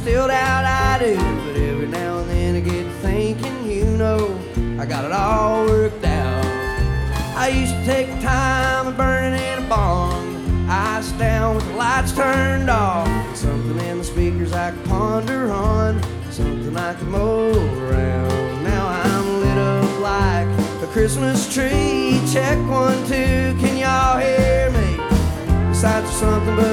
still doubt I do. But every now and then I get thinking, you know, I got it all worked out. I used to take time and burn it in a bong, ice down with the lights turned off. Something in the speakers I could ponder on, something I could mow around. Now I'm lit up like a Christmas tree. Check 1, 2, can y'all hear me? Besides something but